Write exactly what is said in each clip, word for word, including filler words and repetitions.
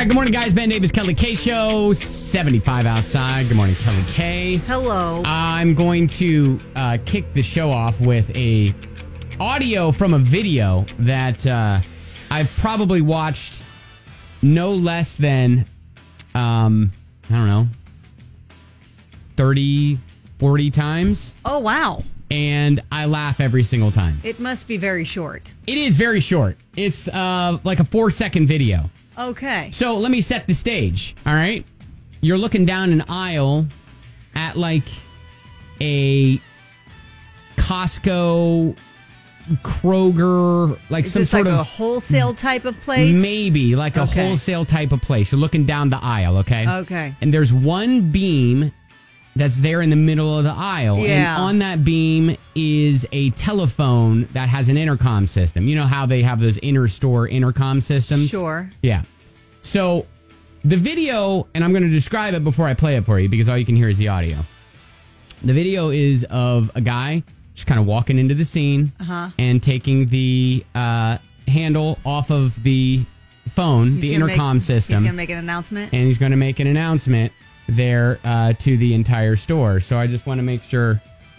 right, good morning, guys. Ben Davis, Kelly K Show, seventy-five outside. Good morning, Kelly K. Hello. I'm going to uh, kick the show off with a audio from a video that uh, I've probably watched no less than, um, I don't know, thirty, forty times. Oh, wow. And I laugh every single time. It must be very short. It is very short. It's uh, like a four-second video. Okay. So let me set the stage, all right? You're looking down an aisle at like a Costco, Kroger, like Is some this sort like of a wholesale type of place? Maybe like a Okay. wholesale type of place. You're looking down the aisle, okay? Okay. And there's one beam that's there in the middle of the aisle. Yeah. And on that beam is a telephone that has an intercom system. You know how they have those inter-store intercom systems? Sure. Yeah. So the video, and I'm going to describe it before I play it for you because all you can hear is the audio. The video is of a guy just kind of walking into the scene Uh-huh. and taking the uh, handle off of the phone, He's the gonna intercom make, system. He's going to make an announcement? And he's going to make an announcement there uh, to the entire store. So I just want to make sure.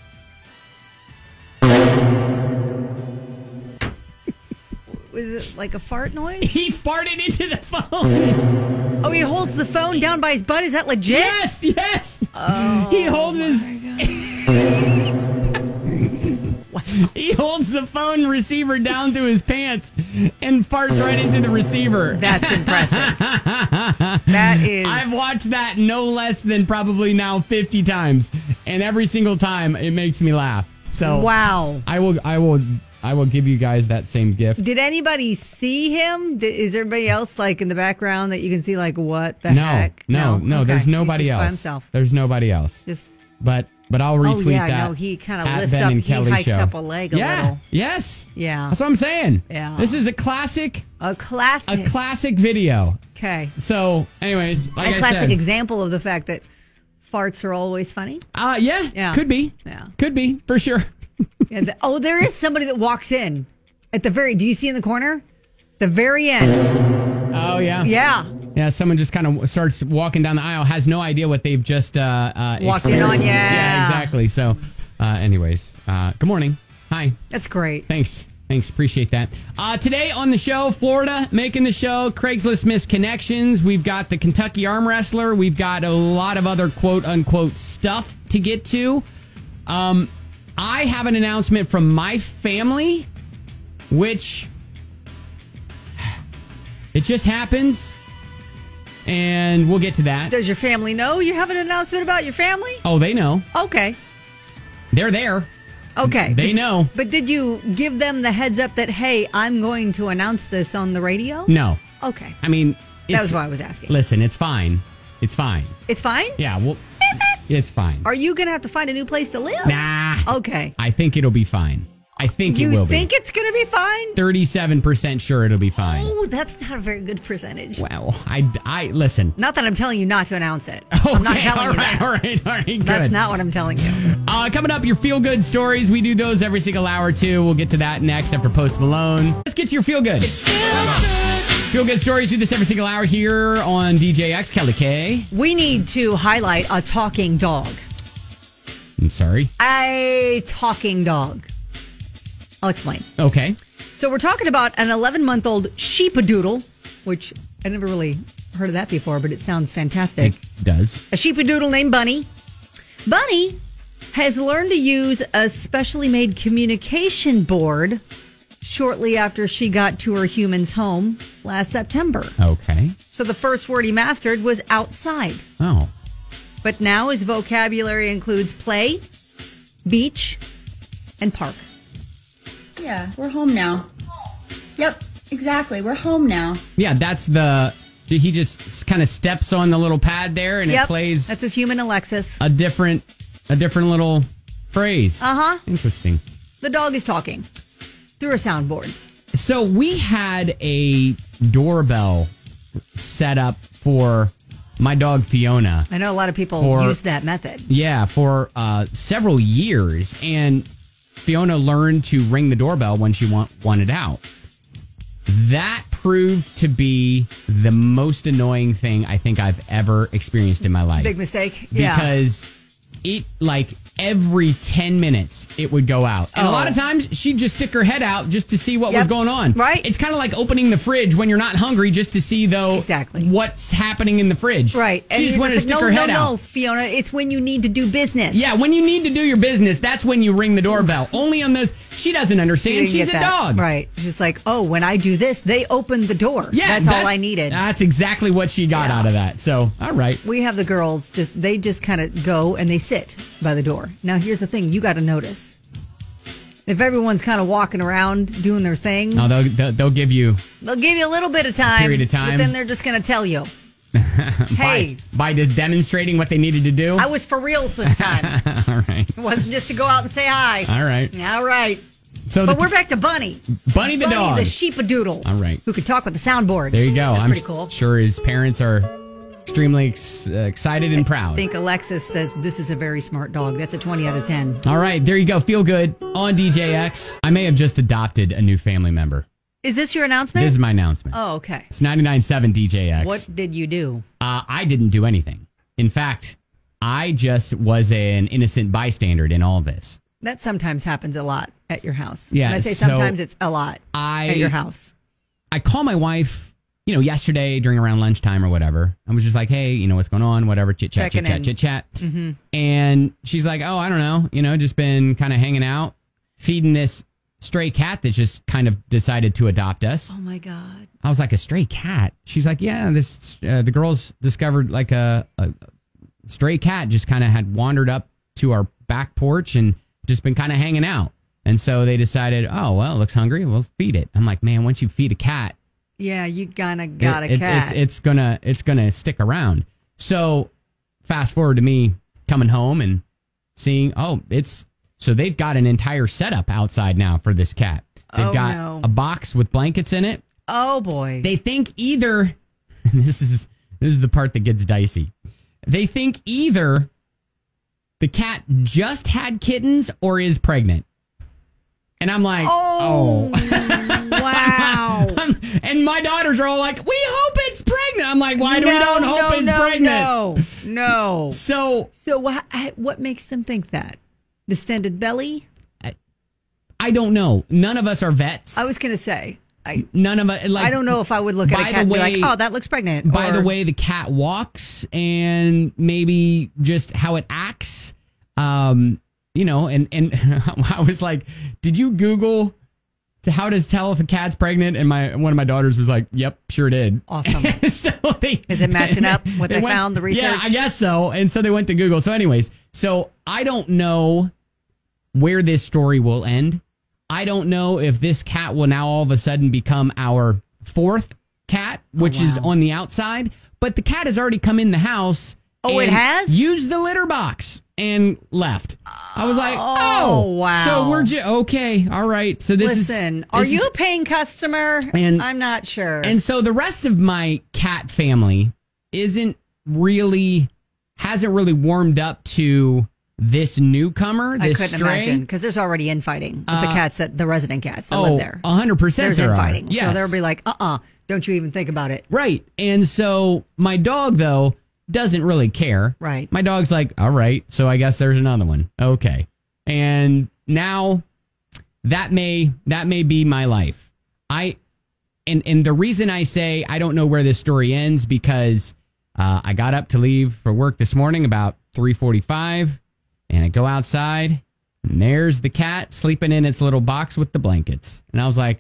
Was it like a fart noise? He farted into the phone. Oh, he holds the phone down by his butt? Is that legit? Yes, yes. Oh, he holds his. Wow. He holds the phone receiver down to his pants and farts right into the receiver. That's impressive. That is. I've watched that no less than probably now fifty times, and every single time it makes me laugh. So Wow. I will, I will, I will give you guys that same gift. Did anybody see him? Did, is everybody else like in the background that you can see like what the no, heck? no, no. Okay. There's nobody He's just else. by himself. There's nobody else. Just But but I'll retweet oh yeah, that. no, he kind of at lifts Ben up. and He Kelly hikes show. up a leg a yeah, little. Yes. Yeah. That's what I'm saying. Yeah. This is a classic, A classic. a classic video. Okay. So, anyways, like a I classic said, example of the fact that farts are always funny. uh, yeah, Yeah. could be, Yeah. could be for sure. Yeah, the, oh, there is somebody that walks in at the very. Do you see in the corner? The very end. Oh yeah, Yeah. yeah. Someone just kind of starts walking down the aisle, has no idea what they've just uh, uh, Walked in on. experienced. Yeah. Yeah, exactly. So, uh, anyways, uh, good morning. Hi. That's great. Thanks. Thanks. Appreciate that. Uh, today on the show, Florida making the show. Craigslist missed connections. We've got the Kentucky arm wrestler. We've got a lot of other quote unquote stuff to get to. Um, I have an announcement from my family, which it just happens, and we'll get to that. Does your family know you have an announcement about your family? Oh, they know. Okay. They're there. Okay. They know. But did you give them the heads up that, hey, I'm going to announce this on the radio? No. Okay. I mean, it's, That was why I was asking. Listen, it's fine. It's fine. It's fine? Yeah, well, it's fine. Are you going to have to find a new place to live? Nah. Okay. I think it'll be fine. I think You it will think be. it's going to be fine? thirty-seven percent sure it'll be fine. Oh, that's not a very good percentage. Well, I, I, listen. Not that I'm telling you not to announce it. Okay, I'm not telling all you right, that. all right, all right, good. That's not what I'm telling you. Uh, coming up, your feel-good stories. We do those every single hour, too. We'll get to that next after Post Malone. Let's get to your feel-good. Feel-good stories. Do this every single hour here on D J X. Kelly K. We need to highlight a talking dog. I'm sorry. A talking dog. I'll explain. Okay. So we're talking about an eleven-month-old sheepadoodle, which I never really heard of that before, but it sounds fantastic. It does. A sheepadoodle named Bunny. Bunny has learned to use a specially made communication board shortly after she got to her human's home last September. Okay. So the first word he mastered was outside. Oh. But now his vocabulary includes play, beach, and park. Yeah, we're home now. Yep, exactly. We're home now. Yeah, that's the... He just kind of steps on the little pad there, and Yep, it plays that's his human Alexis. a different, a different little phrase. Uh-huh. Interesting. The dog is talking through a soundboard. So we had a doorbell set up for my dog Fiona. I know a lot of people For- use that method. Yeah, for uh, several years, and Fiona learned to ring the doorbell when she want, wanted out. That proved to be the most annoying thing I think I've ever experienced in my life. Big mistake. Yeah. Because it, like, every ten minutes it would go out. And Oh. a lot of times she'd just stick her head out just to see what Yep. was going on. Right. It's kind of like opening the fridge when you're not hungry just to see, though, Exactly. what's happening in the fridge. Right. She just you're wanted to like, stick no, her head no, out. No, Fiona, it's when you need to do business. Yeah, when you need to do your business, that's when you ring the doorbell. Only on those. She doesn't She understand. didn't She's get a that. dog. Right. She's like, oh, when I do this, they open the door. Yeah, That's, all I needed. That's exactly what she got Yeah. out of that. So, all right. We have the girls, just they just kind of go and they sit by the door. Now, here's the thing. You got to notice. If everyone's kind of walking around doing their thing, No, they'll, they'll, they'll give you they'll give you a little bit of time. period of time. But then they're just going to tell you, hey, by, by just demonstrating what they needed to do. I was for reals this time. all right. It wasn't just to go out and say hi. All right. All right. So But the, we're back to Bunny. Bunny the Bunny dog. the sheepadoodle. All right. Who could talk with the soundboard. There you go. That's I'm pretty cool. sure his parents are extremely ex- uh, excited and proud. I think Alexis says this is a very smart dog. That's a twenty out of ten. All right, there you go. Feel good on D J X. I may have just adopted a new family member. Is this your announcement? This is my announcement. Oh, okay. It's ninety-nine point seven D J X. What did you do? Uh, I didn't do anything. In fact, I just was an innocent bystander in all this. That sometimes happens a lot at your house. Yeah, When I say so sometimes, it's a lot I at your house. I call my wife, you know, yesterday during around lunchtime or whatever. I was just like, hey, you know, what's going on? Whatever, chit chat, chit Checking chat, in. chit chat. Mm-hmm. And she's like, oh, I don't know, you know, just been kind of hanging out, feeding this stray cat that just kind of decided to adopt us. Oh, my God. I was like, a stray cat? She's like, yeah, this uh, the girls discovered like a, a stray cat just kind of had wandered up to our back porch and just been kind of hanging out. And so they decided, oh, well, it looks hungry. We'll feed it. I'm like, man, once you feed a cat, Yeah, you kind of got it- a it's, cat. It's, it's gonna it's gonna stick around. So fast forward to me coming home and seeing, oh, it's so they've got an entire setup outside now for this cat. They've Oh, got no. a box with blankets in it. oh, boy. They think either, and this is this is the part that gets dicey. They think either the cat just had kittens or is pregnant. And I'm like, oh, oh. wow. I'm- and my daughters are all like, we hope it's pregnant. I'm like, why do we No, don't hope no, it's no, pregnant? No, no. So So what, what makes them think that? Distended belly? I don't know. None of us are vets. I was going to say. I None of us. Like, I don't know if I would look at by a cat the and be way- like, oh, that looks pregnant. By the or- way the cat walks and maybe just how it acts, um, you know, and, and I was like, did you Google to how to tell if a cat's pregnant? And my one of my daughters was like, yep, sure did. Awesome. So they, Is it matching up what they went- found, the research? Yeah, I guess so. And so they went to Google. So anyways, so I don't know where this story will end. I don't know if this cat will now all of a sudden become our fourth cat, which is wow. on the outside. But the cat has already come in the house. Oh, it and has? used the litter box and left. I was like, Oh, oh, wow. So we're just okay. All right. So this is Listen, are this you is- a paying customer? And- I'm not sure. And so the rest of my cat family isn't really, hasn't really warmed up to this newcomer, I this couldn't stray. imagine because there's already infighting with the Uh, cats that the resident cats that Oh, live there. one hundred percent There's there are. infighting, so Yes. they'll be like, "Uh, uh don't you even think about it." Right. And so my dog, though, doesn't really care. Right. My dog's like, all right, so I guess there's another one. Okay. And now that may that may be my life. I and and the reason I say I don't know where this story ends because uh, I got up to leave for work this morning about three forty-five, and I go outside, and there's the cat sleeping in its little box with the blankets. And I was like,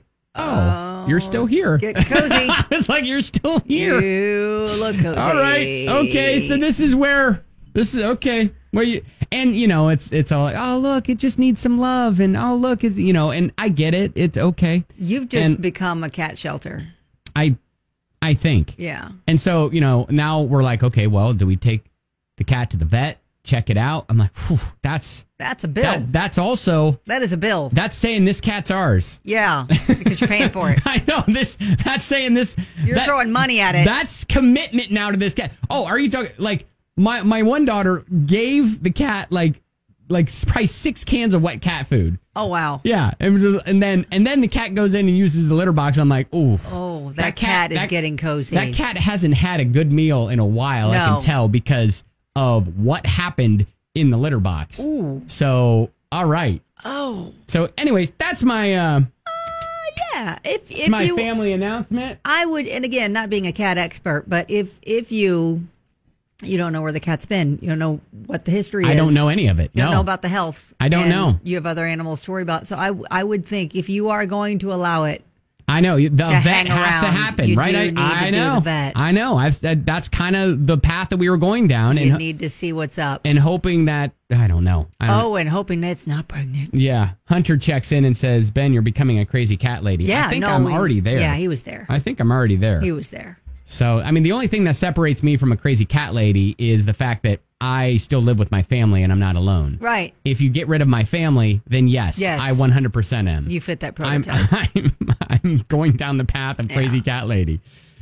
oh, you're still here. Get cozy. I was like, you're still here. You look cozy. All right. Okay. So this is where this is okay. Where you and you know it's it's all like, oh look, it just needs some love, and oh look, it's you know, and I get it. It's okay. You've just And- become a cat shelter. I I think. Yeah. And so you know now we're like, okay, well, do we take the cat to the vet, check it out? I'm like, whew, that's That's a bill. that, that's also that is a bill. that's saying this cat's ours. Yeah, because you're paying for it. I know this. That's saying this. You're that- throwing money at it. That's commitment now to this cat. Oh, are you talking like my my one daughter gave the cat like like probably six cans of wet cat food Oh, wow. Yeah. It was just, and then and then the cat goes in and uses the litter box. I'm like, ooh. Oh, that, that cat, cat is that, getting cozy. That cat hasn't had a good meal in a while, no. I can tell, because of what happened in the litter box. Ooh. So, all right. Oh. So, anyways, that's my uh, uh yeah. If if my you, family announcement. I would, and again, not being a cat expert, but if if you you don't know where the cat's been, you don't know what the history is. I don't know any of it. You no. don't know about the health. I don't and know. You have other animals to worry about. So I I would think if you are going to allow it, I know the vet hang has to around, happen, you right? do I, need I to do know. the vet. I know. I've, that, that's kind of the path that we were going down, you and need to see what's up. and hoping that I don't know. I don't, Oh, and hoping that it's not pregnant. yeah. Hunter checks in and says, "Ben, you're becoming a crazy cat lady." Yeah, I think no, I'm we- already there. Yeah, he was there. I think I'm already there. He was there. So, I mean, the only thing that separates me from a crazy cat lady is the fact that I still live with my family and I'm not alone. Right. If you get rid of my family, then yes, Yes. I one hundred percent am. You fit that I'm, prototype. I'm, I'm going down the path of crazy Yeah. cat lady.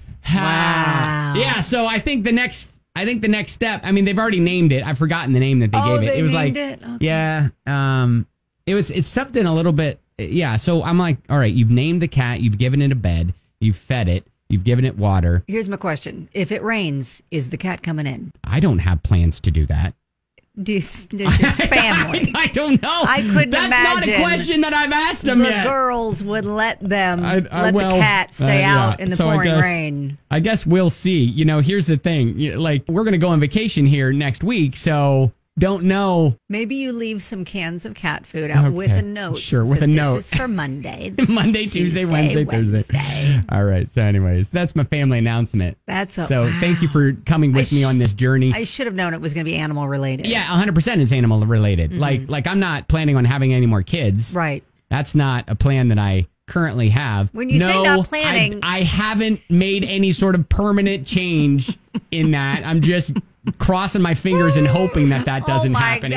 Wow. Yeah, so I think the next I think the next step, I mean, they've already named it. I've forgotten the name that they Oh, gave it. they It was named like it? Okay. yeah, um it was it's something a little bit yeah, so I'm like, all right, you've named the cat, you've given it a bed, you've fed it, you've given it water. Here's my question. If it rains, is the cat coming in? I don't have plans to do that. Does, does your family? I, I don't know. I couldn't That's not a imagine question that I've asked them the yet. girls would let them I- I- let well, the cat stay uh, out yeah. in the So I pouring guess- rain. I guess we'll see. You know, here's the thing. You- Like, we're going to go on vacation here next week, so don't know. Maybe you leave some cans of cat food out Okay. with a note. Sure, that with a says, note. This is for Monday. This Monday, is Tuesday, Tuesday, Wednesday, Thursday. Wednesday. All right. So, anyways, that's my family announcement. That's a, So, wow. thank you for coming with I me sh- on this journey. I should have known it was going to be animal related. yeah, one hundred percent it's animal related. Like, like I'm not planning on having any more kids. Right. That's not a plan that I currently have. When you no, say not planning- I, I haven't made any sort of permanent change in that. I'm just crossing my fingers and hoping that that doesn't oh my happen.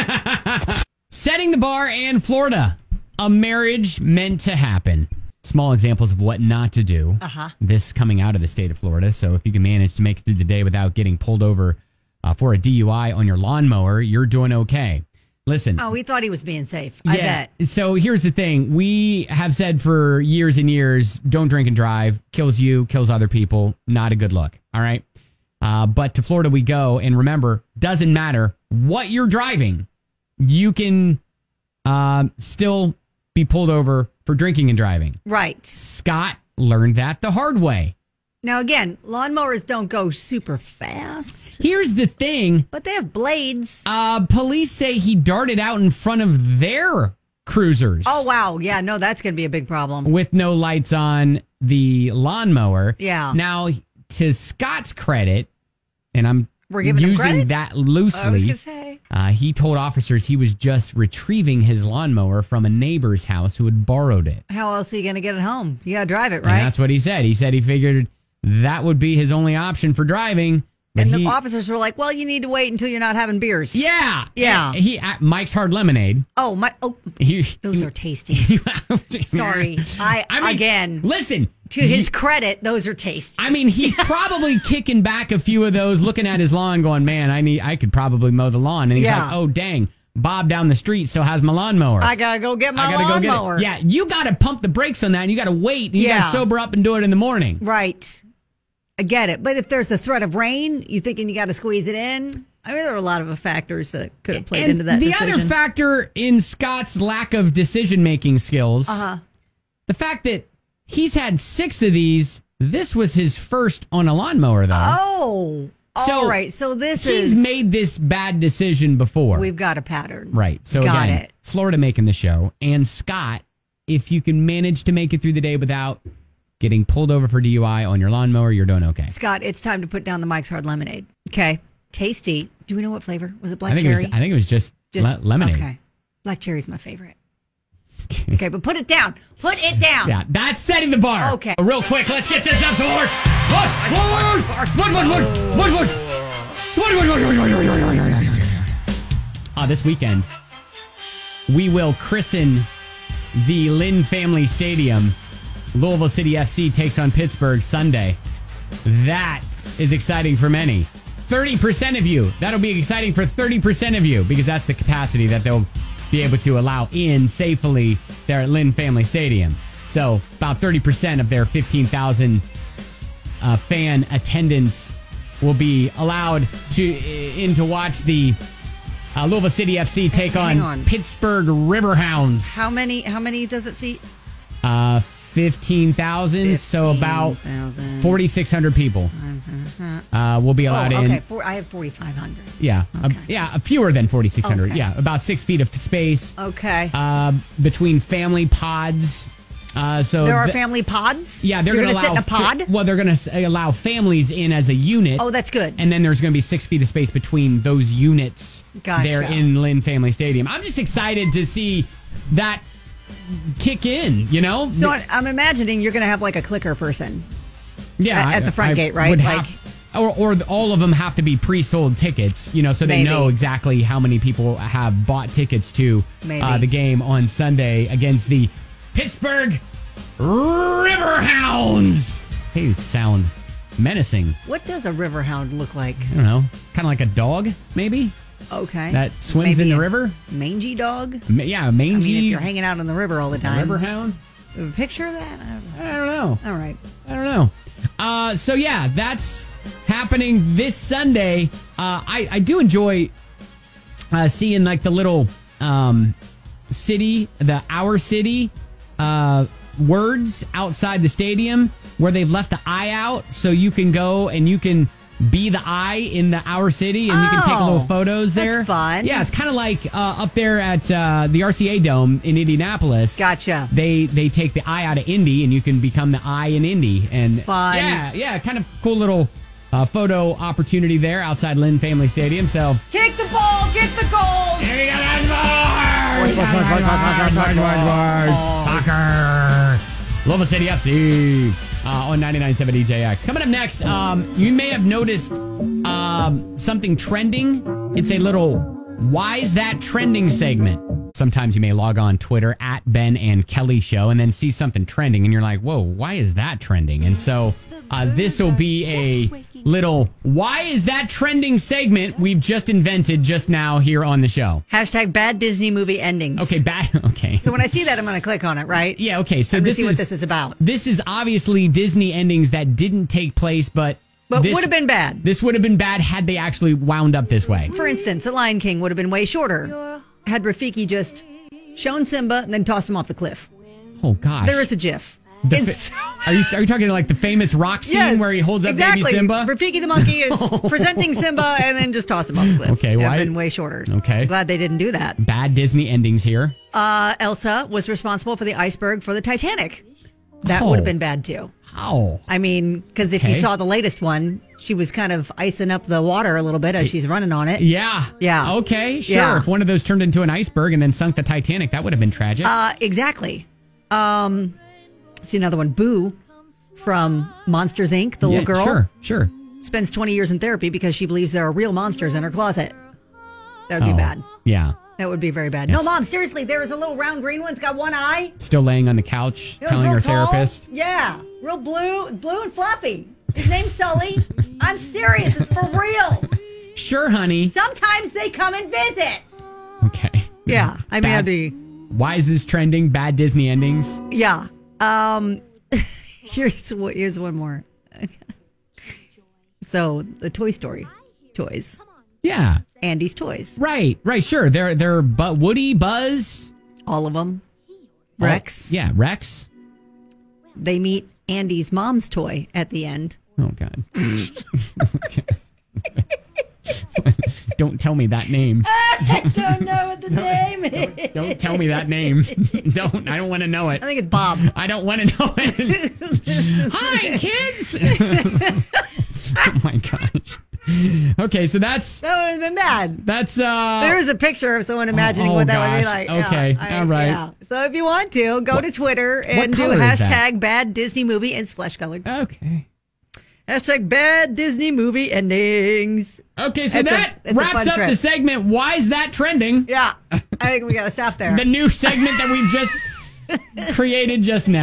God. Setting the bar and Florida. A marriage meant to happen. Small examples of what not to do. Uh-huh. This coming out of the state of Florida. So if you can manage to make it through the day without getting pulled over uh, for a D U I on your lawnmower, you're doing okay. Listen. Oh, we thought he was being safe. I Yeah. bet. So here's the thing. We have said for years and years, don't drink and drive. Kills you, kills other people. Not a good look. All right. Uh, but to Florida we go. And remember, doesn't matter what you're driving. You can uh, still be pulled over for drinking and driving. Right. Scott learned that the hard way. Now, again, lawnmowers don't go super fast, Here's the thing. but they have blades. Uh, police say he darted out in front of their cruisers. Oh, wow. Yeah, no, that's going to be a big problem. With no lights on the lawnmower. Yeah. Now, to Scott's credit, and I'm We're giving him using credit? that I was loosely, going to say. uh, he told officers he was just retrieving his lawnmower from a neighbor's house who had borrowed it. How else are you going to get it home? You got to drive it, And right? that's what he said. He said he figured that would be his only option for driving. But And the he- officers were like, well, you need to wait until you're not having beers. yeah. Yeah. He, at Mike's Hard Lemonade. Oh, my. Oh, He, those he- are tasty. Sorry. I, I mean, again, listen. to his credit, those are tasty. I mean, he's probably kicking back a few of those, looking at his lawn, going, "Man, I need, I could probably mow the lawn." And he's Yeah. like, "Oh, dang, Bob down the street still has my lawnmower. I got to go get my I gotta go lawnmower. get it." Yeah, you got to pump the brakes on that, and you got to wait, and you got Yeah. to sober up and do it in the morning. Right. I get it. But if there's a threat of rain, you thinking you got to squeeze it in? I mean, there are a lot of factors that could have played And into that the decision. other factor in Scott's lack of decision making skills, uh-huh. the fact that he's had six of these. This was his first on a lawnmower, though. Oh. So all right. So this He's is. made this bad decision before. We've got a pattern. Right. So Got again, it. Florida making the show, and Scott, if you can manage to make it through the day without getting pulled over for D U I on your lawnmower, you're doing okay. Scott, it's time to put down the Mike's Hard Lemonade. Okay. Tasty. Do we know what flavor? Was it black I think cherry? it was. I think it was just, Just le- lemonade. Okay. Black cherry's my favorite. Okay, but put it down. Put it down. Yeah, that's setting the bar. Okay. Uh, Real quick, let's get this up to work. What? What? What? What? What? What? What? Uh, this weekend, we will christen the Lynn Family Stadium. Louisville City F C takes on Pittsburgh Sunday. That is exciting for many. thirty percent of you. That'll be exciting for thirty percent of you because that's the capacity that they'll be able to allow in safely there at Lynn Family Stadium. So about thirty percent of their fifteen thousand uh, fan attendance will be allowed to in to watch the uh, Louisville City F C take on, on Pittsburgh Riverhounds. How many? How many does it seat? Uh, fifteen thousand. So about forty-six hundred people uh, will be allowed oh, okay. in. For, I have forty-five hundred. Yeah, Okay. uh, yeah, fewer than forty-six hundred. Okay. Yeah, about six feet of space Okay. uh, between family pods. Uh, so there are th- family pods? Yeah, they're You're going to gonna allow. sit in a pod? fa- well, they're going to allow families in as a unit. Oh, that's good. And then there's going to be six feet of space between those units Gotcha. there in Lynn Family Stadium. I'm just excited to see that kick in, you know? So I- I'm imagining you're going to have like a clicker person. yeah, at- at the front gate, right? would Like- have- or, or all of them have to be pre-sold tickets, you know, so they Maybe. know exactly how many people have bought tickets to Maybe. uh, the game on Sunday against the Pittsburgh Riverhounds. They sound menacing. What does a riverhound look like? I don't know, kind of like a dog, maybe Okay. that swims Maybe in the a river. Mangy dog? Ma- Yeah, I mangy. mean, if you're hanging out in the river all the time. Riverhound. A picture of that? I don't know. I don't know. All right. I don't know. Uh, so yeah, that's happening this Sunday. Uh, I I do enjoy uh, seeing like the little um, city, the our city uh, words outside the stadium where they've left the I out, so you can go and you can be the I in the our city, and you can take Oh, little photos that's there. fun. Yeah, it's kind of like uh, up there at uh, the R C A Dome in Indianapolis. Gotcha. They they take the I out of Indy, and you can become the I in Indy. And Fun. Yeah, yeah, kind of cool little uh, photo opportunity there outside Lynn Family Stadium. So Kick the ball, get the goals. here we go, that's more! Soccer! Louisville City F C uh, on ninety-nine point seven D J X. Coming up next, um, you may have noticed um, something trending. It's a little Why Is That Trending segment. Sometimes you may log on Twitter at Ben and Kelly Show and then see something trending and you're like, whoa, why is that trending? And so uh, this will be a little Why Is That Trending segment we've just invented just now here on the show. Hashtag bad Disney movie endings. Okay, bad. Okay. So when I see that, I'm going to click on it, right? Yeah, okay. So I'm gonna this see is what this is about. This is obviously Disney endings that didn't take place, but But this- would have been bad. This would have been bad had they actually wound up this way. For instance, The Lion King would have been way shorter had Rafiki just shown Simba and then tossed him off the cliff. Oh gosh. There is a GIF. The It's- fa- are you are you talking like the famous rock scene Yes, where he holds up exactly. baby Simba? Rafiki the monkey is presenting Simba and then just toss him off the cliff. Okay, It would why- have been way shorter. Okay. Glad they didn't do that. Bad Disney endings here. Uh, Elsa was responsible for the iceberg for the Titanic. That Oh. would have been bad too. How? I mean, because if you Okay. saw the latest one, she was kind of icing up the water a little bit as she's running on it. Yeah. Yeah. Okay, sure. Yeah. If one of those turned into an iceberg and then sunk the Titanic, that would have been tragic. Uh, exactly. Um, see another one. Boo from Monsters Incorporated. The yeah, little girl Sure, sure. spends twenty years in therapy because she believes there are real monsters in her closet. That would be Oh, bad. Yeah. That would be very bad. Yes. No, Mom, seriously, there is a little round green one. It's got one eye. Still laying on the couch, It was telling real her tall. therapist. Yeah, real blue, blue and fluffy. His name's Sully. I'm serious. It's for real. Sure, honey. Sometimes they come and visit. Okay. Yeah, I mean, Bad- I'd be. Why is this trending? Bad Disney endings. Yeah. Um. here's what. Here's one more. So the Toy Story toys, Yeah. Andy's toys, Right. Right. Sure. They're they're but Woody, Buzz, all of them. Rex. Oh, yeah. Rex. They meet Andy's mom's toy at the end. Oh God. Okay. Don't tell me that name. I don't know what the name is. Don't tell me that name. Don't. I don't want to know it. I think it's Bob. I don't want to know it. Hi, kids. Oh my gosh. Okay, so that's That would have been bad. that's uh There's a picture of someone imagining oh, what that would be gosh. like. Okay, Yeah, I- all right. yeah. So if you want to, go to Twitter and do color is that? hashtag bad Disney movie and it's flesh colored. okay. Hashtag bad Disney movie endings. Okay, so It's a- that it's a wraps fun up trip. the segment. Why is that trending? Yeah, I think we got to stop there. The new segment that we've just created just now.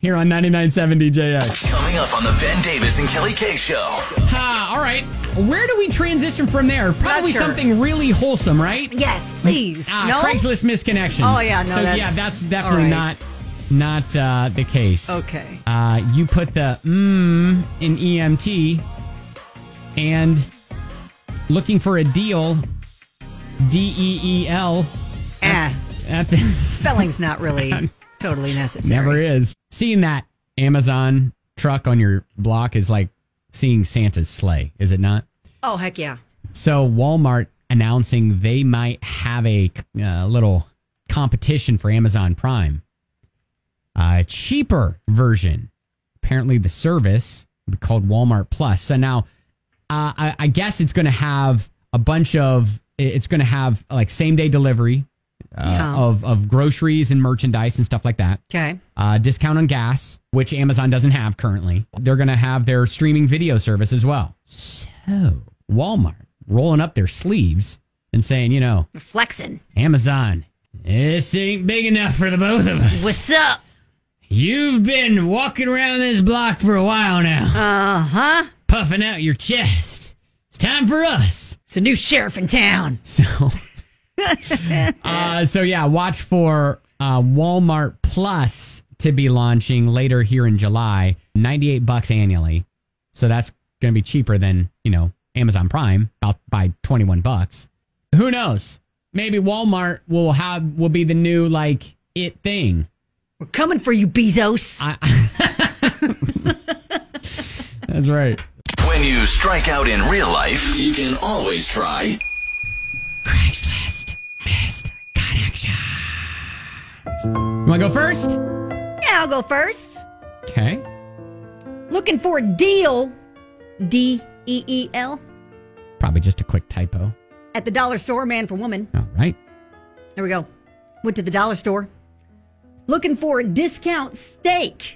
here on ninety-nine point seven D J X. Coming up on the Ben Davis and Kelly K Show. Ah, all right. Where do we transition from there? Probably sure. something really wholesome, right? Yes, please. Ah, no? Craigslist misconnections. Oh, yeah, no, So, that's- yeah, that's definitely all not not uh, the case. Okay. Uh, you put the mmm in E M T and looking for a deal, D E E L. Ah, At the, spelling's not really totally necessary. never is. Seeing that Amazon truck on your block is like seeing Santa's sleigh, is it not? Oh, heck yeah. So Walmart announcing they might have a uh, little competition for Amazon Prime. A cheaper version. Apparently the service called Walmart Plus. So now uh, I, I guess it's going to have a bunch of, it's going to have like same day delivery uh, Yeah. of, of groceries and merchandise and stuff like that. Okay. Uh, discount on gas, which Amazon doesn't have currently. They're going to have their streaming video service as well. So Walmart rolling up their sleeves and saying, you know, Flexing. Amazon, this ain't big enough for the both of us. What's up? You've been walking around this block for a while now, Uh-huh. puffing out your chest. It's time for us. It's a new sheriff in town. So, uh, so yeah, watch for uh, Walmart Plus to be launching later here in July. ninety-eight bucks annually. So that's going to be cheaper than, you know, Amazon Prime, about by twenty-one bucks. Who knows? Maybe Walmart will have will be the new like it thing. We're coming for you, Bezos. I, That's right. When you strike out in real life, you can always try. Craigslist missed connection. You want to go first? Yeah, I'll go first. Okay. Looking for a deal, D E E L, Probably just a quick typo. at the dollar store, man for woman. All right. There we go. Went to the dollar store. Looking for a discount steak.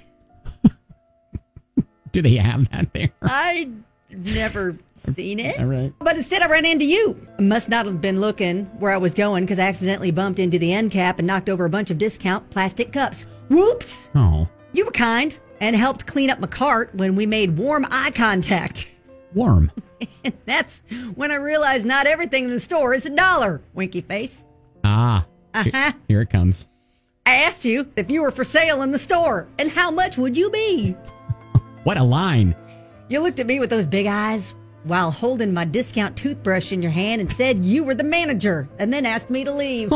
Do they have that there? I've never seen it. All right. But instead, I ran into you. I must not have been looking where I was going because I accidentally bumped into the end cap and knocked over a bunch of discount plastic cups. Whoops! Oh, You were kind and helped clean up my cart when we made warm eye contact. worm. And that's when I realized not everything in the store is a dollar. Winky face. Ah. he- Uh-huh. Here it comes. I asked you if you were for sale in the store and how much would you be? What a line. You looked at me with those big eyes while holding my discount toothbrush in your hand and said you were the manager and then asked me to leave.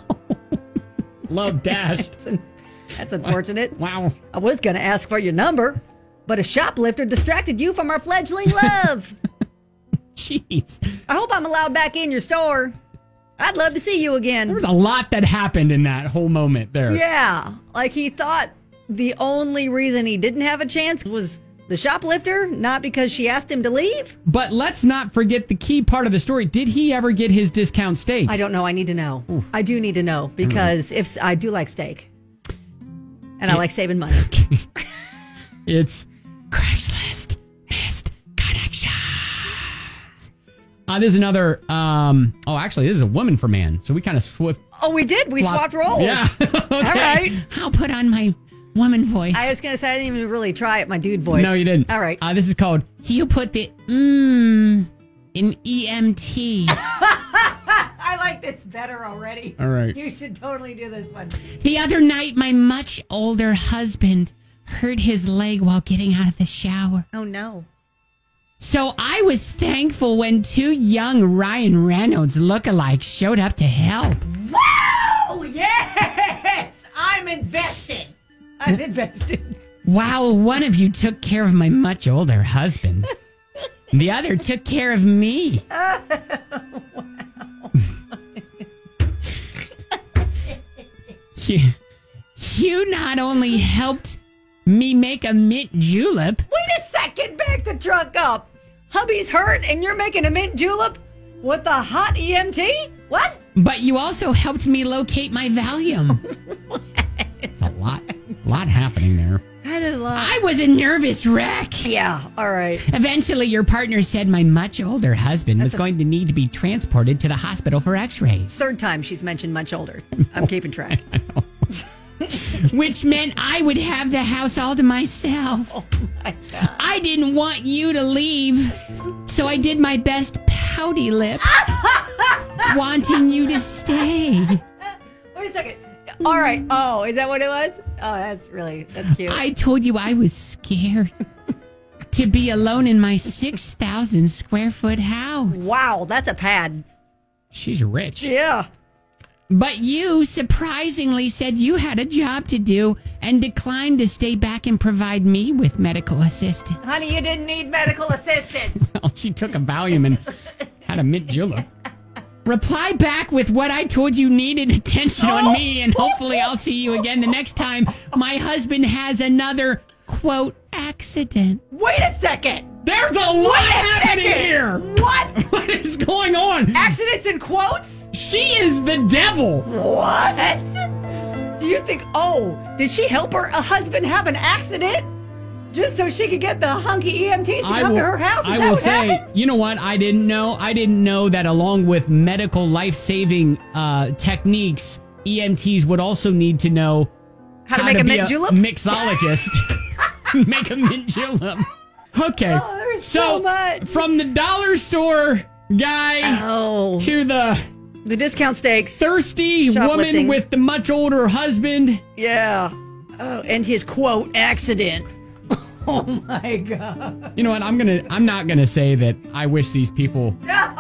Love dashed. That's unfortunate. Wow. I was going to ask for your number, but a shoplifter distracted you from our fledgling love. Jeez. I hope I'm allowed back in your store. I'd love to see you There again. was a lot that happened in that whole moment there. Yeah, like he thought the only reason he didn't have a chance was the shoplifter, not because she asked him to leave. But let's not forget the key part of the story. Did he ever get his discount steak? I don't know. I need to know. I do need to know because if I do like steak and I like saving money. It's Craigslist missed connections. Uh, there's another. Um, oh, actually, this is a woman for man. So we kind of swift. Oh, we did. We flop- swapped roles. Yeah. Okay. All right. I'll put on my woman voice. I was going to say I didn't even really try it, my dude voice. No, you didn't. All right. Uh, this is called You Put the Mmm in E M T. I like this better already. All right. You should totally do this one. The other night, my much older husband hurt his leg while getting out of the shower. Oh, no. So I was thankful when two young Ryan Reynolds lookalikes showed up to help. Wow! Yes! I'm invested. I'm invested. While one of you took care of my much older husband, the other took care of me. Oh, you, you not only helped me make a mint julep, wait a second. Back the truck up. Hubby's hurt and you're making a mint julep with the hot E M T? What? but you also helped me locate my Valium. It's a lot, lot happening there. That is a lot. I was a nervous wreck. Yeah, all right. Eventually, your partner said my much older husband was going to need to be transported to the hospital for x-rays. Third time she's mentioned much older. I'm keeping track. which meant I would have the house all to myself. Oh my God. I didn't want you to leave, so I did my best pouty lip, wanting you to stay. Wait a second. All right. Oh, is that what it was? Oh, that's really, that's cute. I told you I was scared to be alone in my six thousand square foot house. Wow, that's a pad. She's rich. Yeah. But you surprisingly said you had a job to do and declined to stay back and provide me with medical assistance. Honey, you didn't need medical assistance. Well, she took a Valium and had a mint julep. Reply back with what I told you needed attention on me, and hopefully I'll see you again the next time my husband has another, quote, accident. Wait a second. There's a lot happening second. here. What? What is going on? Accidents in quotes? She is the devil. What? Do you think, oh, did she help her a husband have an accident just so she could get the hunky E M Ts to I come will, to her house? Is I that will what say, happened? you know what? I didn't know. I didn't know that along with medical life-saving uh, techniques, E M Ts would also need to know How to make a be mint julep? mixologist. Make a mint julep. Okay. Oh, there's so much. From the dollar store guy Oh, to the the discount steaks. thirsty woman Shoplifting. with the much older husband. Yeah. Oh, and his quote accident. Oh my God. You know what? I'm gonna. I'm not gonna say that I wish these people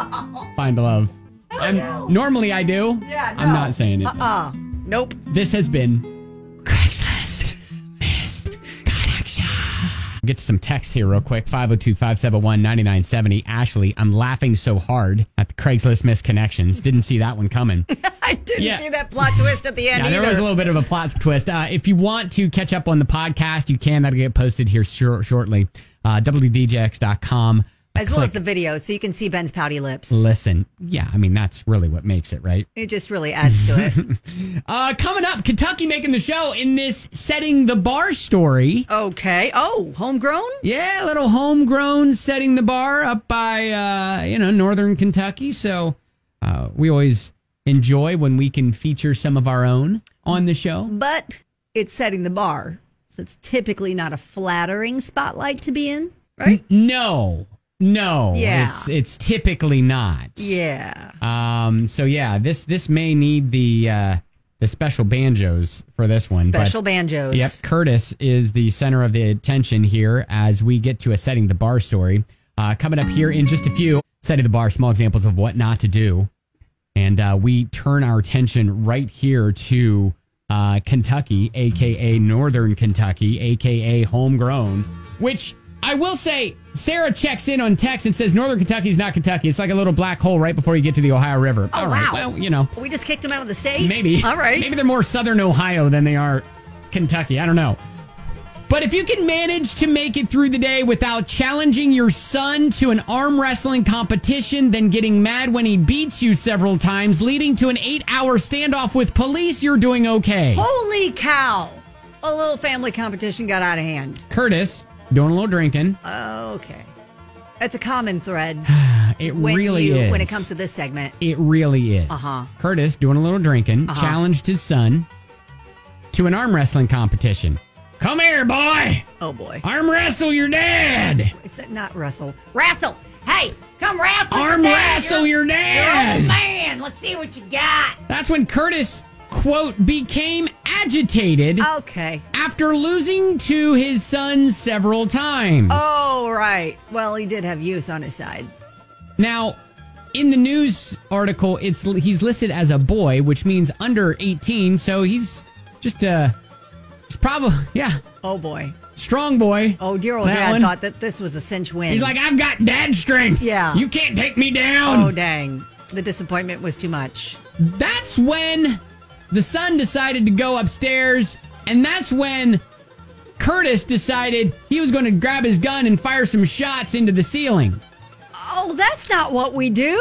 find love. I'm know. normally I do. Yeah, no. I'm not saying it. Uh-uh. Nope. This has been Craigslist Missed Connection. Get to some text here real quick. five oh two, five seven one, nine nine seven oh. Ashley, I'm laughing so hard at the Craigslist Missed Connections. Didn't see that one coming. I didn't Yeah. see that plot twist at the end Yeah, there either. was a little bit of a plot twist. Uh, if you want to catch up on the podcast, you can. That'll get posted here shor- shortly. Uh, W D J X dot com. As well Click. as the video, so you can see Ben's pouty lips. Listen. Yeah, I mean, that's really what makes it, right? It just really adds to it. Uh, coming up, Kentucky making the show in this Setting the Bar story. Okay. Oh, homegrown? Yeah, a little homegrown Setting the Bar up by, uh, you know, northern Kentucky. So uh, we always enjoy when we can feature some of our own on the show. But it's setting the bar. So it's typically not a flattering spotlight to be in, right? No, no. Yeah. It's, it's typically not. Yeah. Um. So, yeah, this this may need the uh, the special banjos for this one. Special but, banjos. Yep. Curtis is the center of the attention here as we get to a Setting the Bar story. Uh, coming up here in just a few. Setting the Bar, small examples of what not to do. And uh, we turn our attention right here to uh, Kentucky, a k a. Northern Kentucky, a k a homegrown, which I will say, Sarah checks in on text and says Northern Kentucky is not Kentucky. It's like a little black hole right before you get to the Ohio River. Oh, All right, wow. well, you know. We just kicked him out of the state? Maybe. All right. Maybe they're more southern Ohio than they are Kentucky. I don't know. But if you can manage to make it through the day without challenging your son to an arm wrestling competition, then getting mad when he beats you several times, leading to an eight-hour standoff with police, you're doing okay. Holy cow. A little family competition got out of hand. Curtis, doing a little drinking. Okay. That's a common thread It when really you, is. when it comes to this segment. It really is. Uh-huh. Curtis, doing a little drinking, Uh-huh. challenged his son to an arm wrestling competition. Come here, boy. Oh, boy. Arm wrestle your dad. Is that not wrestle? Wrestle! Hey, come wrestle! Arm your dad. wrestle You're- your You're dad. old man. Let's see what you got. That's when Curtis, quote, became agitated Okay. after losing to his son several times. Oh, right. Well, he did have youth on his side. Now, in the news article, it's he's listed as a boy, which means under eighteen, so he's just a, he's probably, yeah, Oh, boy. strong boy. Oh, dear old That dad one. thought that this was a cinch win. He's like, I've got dad strength. Yeah. You can't take me down. oh, dang. The disappointment was too much. That's when the son decided to go upstairs, and that's when Curtis decided he was going to grab his gun and fire some shots into the ceiling. Oh, that's not what we do.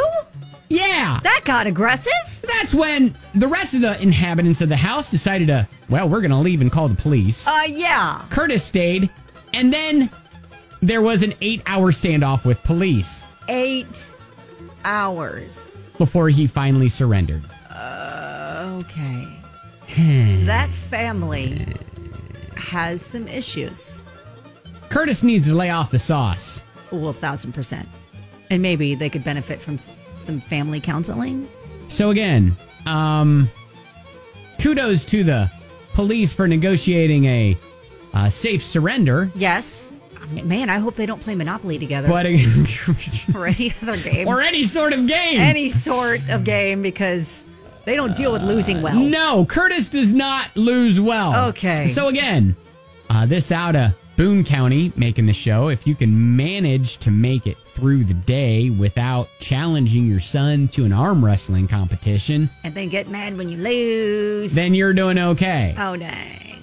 Yeah. That got aggressive. That's when the rest of the inhabitants of the house decided to, well, we're going to leave and call the police. Uh, yeah. Curtis stayed, and then there was an eight-hour standoff with police Eight hours. before he finally surrendered. Uh, okay. that family has some issues. Curtis needs to lay off the sauce. Well, a thousand percent. And maybe they could benefit from some family counseling. So again, um, kudos to the police for negotiating a uh, safe surrender. Yes. Man, I hope they don't play Monopoly together. But or any other game. Or any sort of game. Any sort of game, because they don't deal with losing well. No, Curtis does not lose well. Okay. So again, uh, this out of Boone County making the show. If you can manage to make it through the day without challenging your son to an arm wrestling competition, and then get mad when you lose, then you're doing okay. Oh, dang.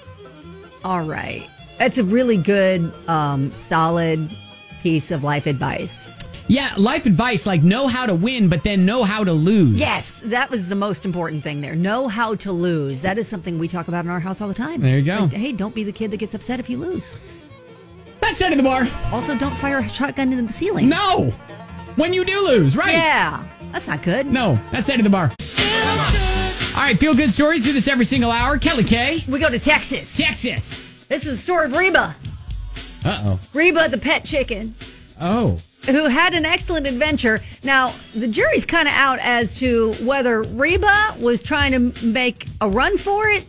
All right. That's a really good, um, solid piece of life advice. Yeah, life advice, like know how to win, but then know how to lose. Yes, that was the most important thing there. Know how to lose. That is something we talk about in our house all the time. There you go. Like, hey, don't be the kid that gets upset if you lose. That's the end of the bar. Also, don't fire a shotgun into the ceiling. No! When you do lose, right? Yeah, that's not good. No, that's the end of the bar. All right, feel good stories. Do this every single hour. Kelly K. We go to Texas. Texas. This is the story of Reba. Uh-oh. Reba, the pet chicken. Oh. Who had an excellent adventure. Now, the jury's kind of out as to whether Reba was trying to make a run for it,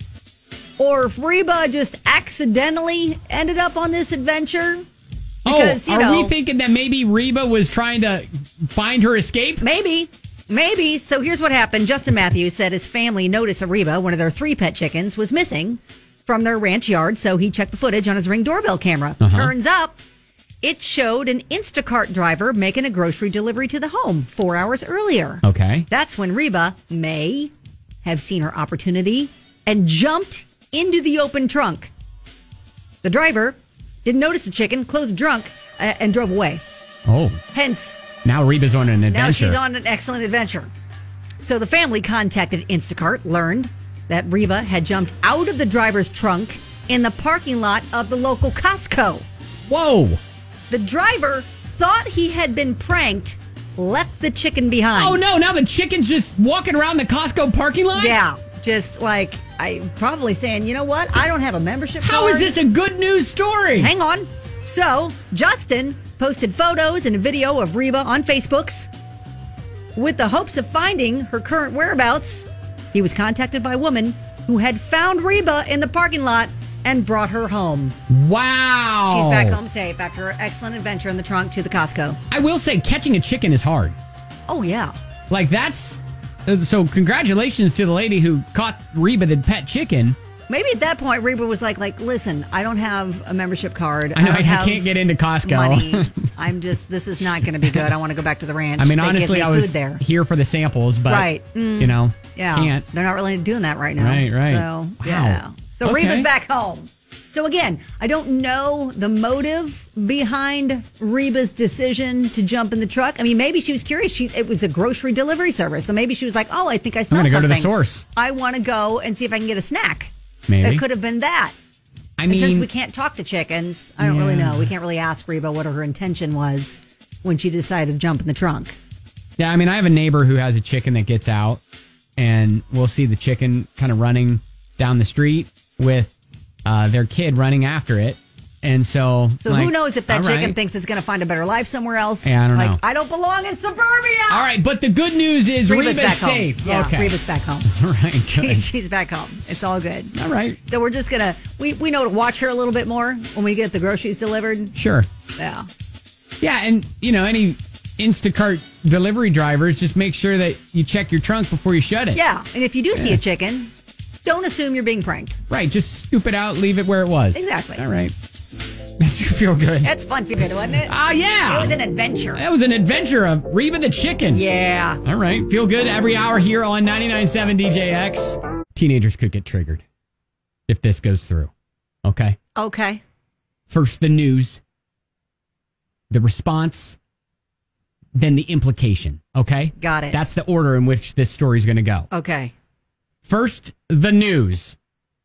or if Reba just accidentally ended up on this adventure. Because, oh, you are know, we thinking that maybe Reba was trying to find her escape? Maybe. Maybe. So here's what happened. Justin Matthews said his family noticed a Reba, one of their three pet chickens, was missing from their ranch yard, so he checked the footage on his Ring doorbell camera. Uh-huh. Turns up, it showed an Instacart driver making a grocery delivery to the home four hours earlier. Okay. That's when Reba may have seen her opportunity and jumped into the open trunk. The driver didn't notice the chicken, closed the trunk, uh, and drove away. Oh. Hence, now Reba's on an adventure. now she's on an excellent adventure. So the family contacted Instacart, learned that Reba had jumped out of the driver's trunk in the parking lot of the local Costco. Whoa. The driver thought he had been pranked, left the chicken behind. Oh, no. Now the chicken's just walking around the Costco parking lot? Yeah. Just like, I probably saying, you know what? I don't have a membership How card. is this a good news story? Hang on. So, Justin posted photos and a video of Reba on Facebook's with the hopes of finding her current whereabouts. He was contacted by a woman who had found Reba in the parking lot and brought her home. Wow. She's back home safe after her excellent adventure in the trunk to the Costco. I will say, catching a chicken is hard. Oh, yeah. Like, that's... So, congratulations to the lady who caught Reba the pet chicken. Maybe at that point, Reba was like, like, listen, I don't have a membership card. I know, don't I have can't get into Costco. Money. I'm just, this is not going to be good. I want to go back to the ranch. I mean, They honestly, give me I was food there. here for the samples, but, Right. Mm. you know, Yeah. can't. They're not really doing that right now. Right, right. So, Wow. yeah. So Okay. Reba's back home. So again, I don't know the motive behind Reba's decision to jump in the truck. I mean, maybe she was curious. She it was a grocery delivery service, so maybe she was like, "Oh, I think I I'm smell going to go something. to the source. I want to go and see if I can get a snack." Maybe. It could have been that. I And mean, since we can't talk to chickens, I don't really Yeah. know. We can't really ask Reba what her intention was when she decided to jump in the trunk. yeah, I mean, I have a neighbor who has a chicken that gets out, and we'll see the chicken kind of running down the street with uh, their kid running after it. And so, So like, who knows if that all chicken right. thinks it's going to find a better life somewhere else? Yeah, I don't like, know. I don't belong in suburbia. All right, but the good news is Reba's Reba's, back safe. home. Yeah, okay. Reba's back home. All right, good. She's, she's back home. It's all good. All right. So we're just gonna we we know to watch her a little bit more when we get the groceries delivered. Sure. Yeah. Yeah, and, you know, any Instacart delivery drivers, just make sure that you check your trunk before you shut it. Yeah. And if you do see Yeah. a chicken, don't assume you're being pranked. Right, just scoop it out, leave it where it was. Exactly. All right. Makes you feel good. That's fun for you, wasn't it? Ah, yeah. It was an adventure. That was an adventure of Reba the chicken. Yeah. All right. Feel good every hour here on ninety-nine point seven D J X. Teenagers could get triggered if this goes through. Okay. Okay. First, the news, the response, then the implication. Okay. Got it. That's the order in which this story is going to go. Okay. First, the news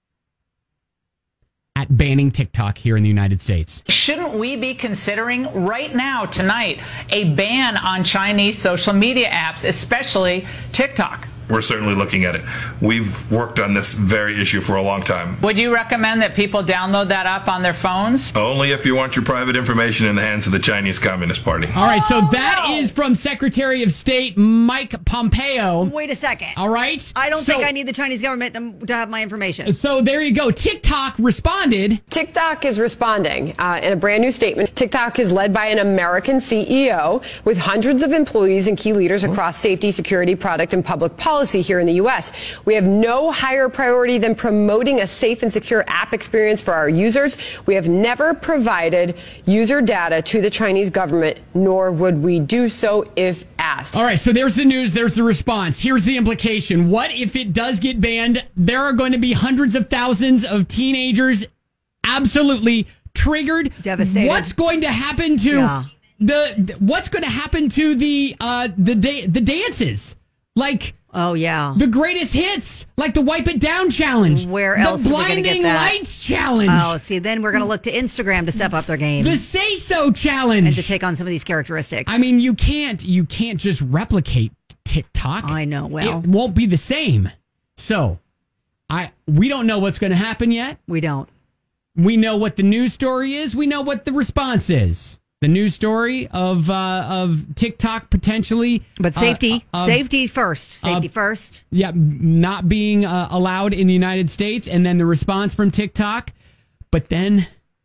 at banning TikTok here in the United States. Shouldn't we be considering right now, tonight, a ban on Chinese social media apps, especially TikTok? we're certainly looking at it. We've worked on this very issue for a long time. Would you recommend that people download that app on their phones? Only if you want your private information in the hands of the Chinese Communist Party. All right, so Oh, that no. is from Secretary of State Mike Pompeo. Wait a second. All right? I don't So- think I need the Chinese government to, to have my information. So there you go. TikTok responded. TikTok is responding uh, in a brand new statement. TikTok is led by an American C E O with hundreds of employees and key leaders across safety, security, product, and public policy here in the U S. We have no higher priority than promoting a safe and secure app experience for our users. We have never provided user data to the Chinese government, nor would we do so if asked. All right, so there's the news, there's the response. Here's the implication. What if it does get banned? There are going to be hundreds of thousands of teenagers absolutely triggered. Devastated. What's going to happen to Yeah. the what's going to happen to the uh the da- the dances? Like Oh, yeah. the greatest hits, like the Wipe It Down challenge. Where else the are we gonna get Blinding that? Lights challenge. Oh, see, then we're going to look to Instagram to step up their game The Say So challenge. and to take on some of these characteristics. I mean, you can't you can't just replicate TikTok. I know, well. it won't be the same. So, I we don't know what's going to happen yet. we don't. We know what the news story is. We know what the response is. The news story of uh, of TikTok potentially, But safety, uh, uh, safety first. Safety uh, first. yeah, not being uh, allowed in the United States, and then the response from TikTok. But then,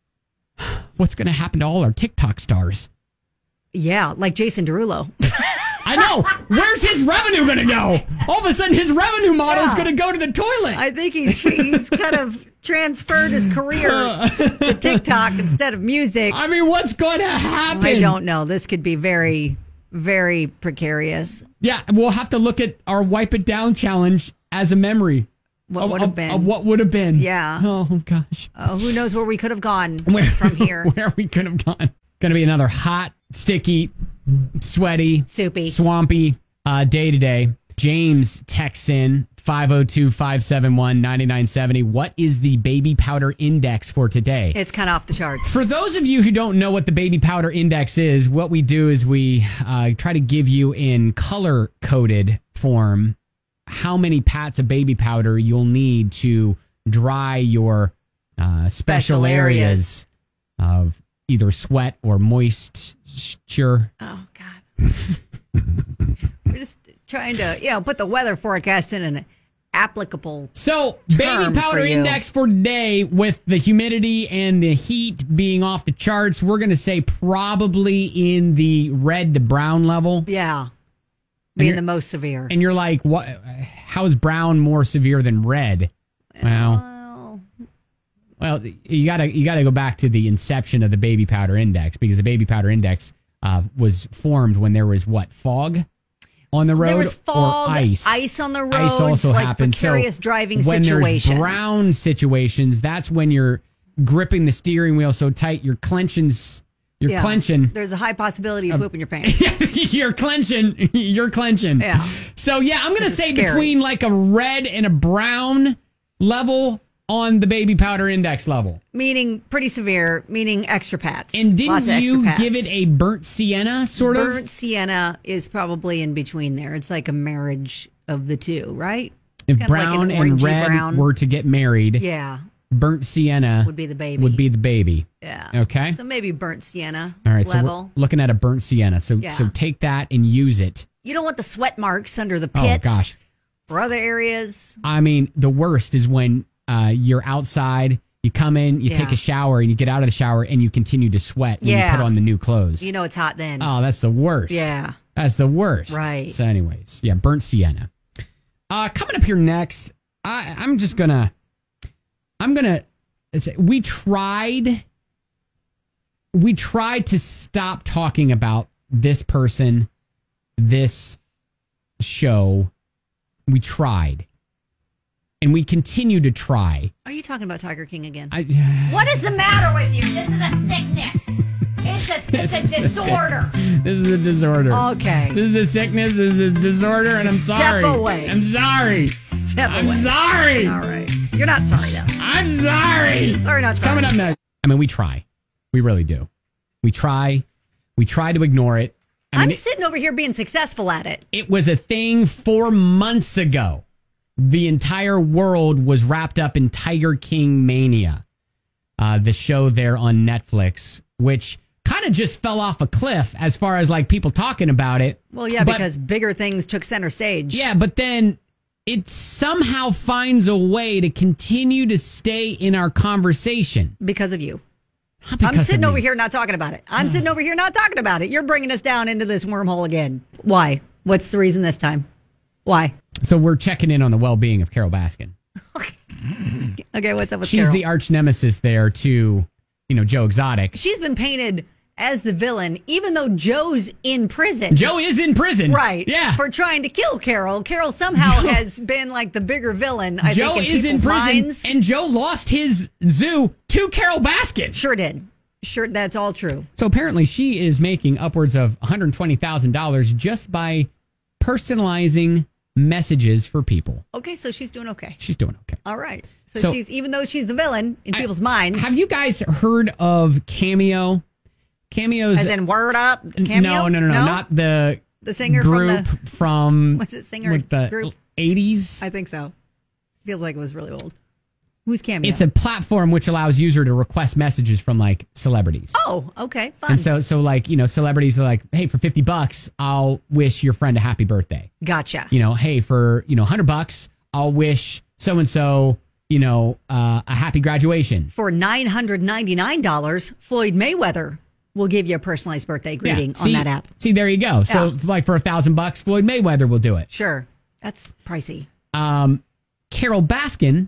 what's going to happen to all our TikTok stars? Yeah, like Jason Derulo. I know. Where's his revenue going to go? All of a sudden, his revenue model is Yeah. going to go to the toilet. I think he's, he's kind of transferred his career to TikTok instead of music. I mean, what's going to happen? I don't know. This could be very, very precarious. Yeah, we'll have to look at our Wipe It Down challenge as a memory. What of, would have of- been. Of what would have been. Yeah. Oh, gosh. Uh, who knows where we could have gone Where, from here. Where we could have gone. Going to be another hot, sticky, sweaty, Soupy. swampy uh, day today. James texts in five oh two, five seven one, nine nine seven oh. What is the baby powder index for today? It's kind of off the charts. For those of you who don't know what the baby powder index is, what we do is we uh, try to give you in color-coded form how many pats of baby powder you'll need to dry your uh, special, Special areas. areas. of either sweat or moisture. Oh, God. We're just trying to, you know, put the weather forecast in an applicable. So, Term baby powder for you. index for today, with the humidity and the heat being off the charts, we're going to say probably in the red to brown level. Yeah. Being you're- the most severe. And you're like, what? How is brown more severe than red? Well, Well, well, you gotta you gotta go back to the inception of the baby powder index, because the baby powder index uh, was formed when there was what, fog on the road there was fog, or ice. ice on the roads, Ice also like happens. precarious so driving when situations. there's brown situations, that's when you're gripping the steering wheel so tight you're clenching. s- You're Yeah. clenching. There's a high possibility of pooping your pants. you're clenching. You're clenching. Yeah. So yeah, I'm gonna This is say scary. between like a red and a brown level on the baby powder index level. Meaning pretty severe, meaning extra pats. And Lots didn't of you extra pats. give it a burnt sienna sort of? Burnt sienna is probably in between there. It's like a marriage of the two, right? It's If kinda like brown an and orangey red brown. were to get married, Yeah, burnt sienna would be the baby. would be the baby. Yeah. Okay. So maybe burnt sienna All right. So level. we're looking at a burnt sienna. So Yeah. so take that and use it. You don't want the sweat marks under the Oh, pits. gosh. Or other areas. I mean, the worst is when uh, you're outside, you come in, you take Yeah. a shower, and you get out of the shower, and you continue to sweat when Yeah. you put on the new clothes. You know it's hot then. Oh, that's the worst. Yeah. That's the worst. Right. So, anyways, yeah, burnt sienna. Uh, coming up here next, I, I'm just gonna, I'm gonna. It's, we tried, we tried to stop talking about this person, this show. We tried, and we continue to try. Are you talking about Tiger King again? I, What is the matter with you? This is a sickness. It's a, it's a disorder. This is a disorder. Okay. This is a sickness. This is a disorder, and I'm Step sorry. away. I'm sorry. Step I'm away. sorry. All right. You're not sorry, though. I'm sorry. Sorry, not sorry. Coming up next. I mean, we try. We really do. We try. We try to ignore it. I mean, I'm it, sitting over here being successful at it. it was a thing four months ago. The entire world was wrapped up in Tiger King Mania, uh, the show there on Netflix, which kind of just fell off a cliff as far as like people talking about it. Well, yeah, But- because bigger things took center stage. Yeah, but then it somehow finds a way to continue to stay in our conversation. Because of you. Not because I'm of sitting me. over here not talking about it. I'm sitting over here not talking about it. You're bringing us down into this wormhole again. Why? What's the reason this time? Why? So we're checking in on the well-being of Carol Baskin. Okay, what's up with She's Carol? the arch nemesis there to, you know, Joe Exotic. She's been painted as the villain, even though Joe's in prison. Joe is in prison. Right. Yeah. For trying to kill Carol. Carol somehow Joe- has been like the bigger villain, I Joe think, in is in people's prison, minds. and Joe lost his zoo to Carol Baskin. Sure did. Sure, that's all true. So apparently she is making upwards of one hundred twenty thousand dollars just by personalizing messages for people. Okay, so she's doing okay. She's doing okay. All right. So, So- she's, even though she's the villain in I- people's minds. Have you guys heard of Cameo? Cameo's As in Word Up? Cameo? No, no, no, no, not the The singer from group the- from What's it, singer like the group? eighties. I think so. Feels like it was really old. Who's Cameo? It's a platform which allows user to request messages from like celebrities. Oh, okay. Fun. And so, so like, you know, celebrities are like, hey, for fifty bucks, I'll wish your friend a happy birthday. Gotcha. You know, hey, for, you know, one hundred bucks, I'll wish so-and-so, you know, uh, a happy graduation. For nine hundred ninety-nine dollars, Floyd Mayweather will give you a personalized birthday greeting Yeah, see- on that app. See, there you go. So Yeah. like for a thousand bucks, Floyd Mayweather will do it. Sure. That's pricey. Um, Carol Baskin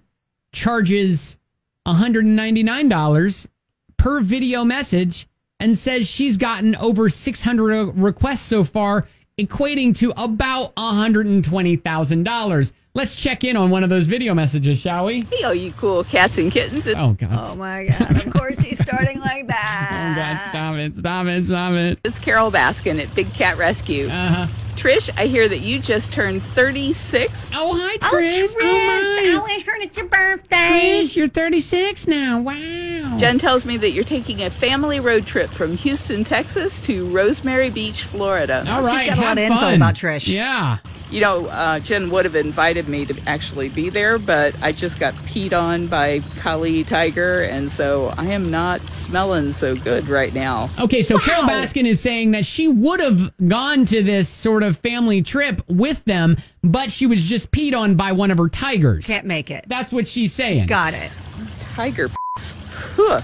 charges one hundred ninety-nine dollars per video message and says she's gotten over six hundred requests so far, equating to about one hundred twenty thousand dollars. Let's check in on one of those video messages, shall we? Hey, all you cool cats and kittens. Oh, God. Oh, my God. Of course she's starting like Oh, that. God. Stop it. Stop it. Stop it. It's Carol Baskin at Big Cat Rescue. Uh-huh. Trish, I hear that you just turned thirty-six. Oh, hi, Oh, Trish. Trish. Oh, Oh, I heard it's your birthday. Trish, you're thirty-six now. Wow. Jen tells me that you're taking a family road trip from Houston, Texas to Rosemary Beach, Florida. All She's right. got a lot have of info fun. about Trish. Yeah. You know, uh, Jen would have invited me to actually be there, but I just got peed on by Kali Tiger, and so I am not smelling so good right now. Okay, so Carol Baskin is saying that she would have gone to this sort of family trip with them, but she was just peed on by one of her tigers. Can't make it. That's what she's saying. Got it. Tiger Whew.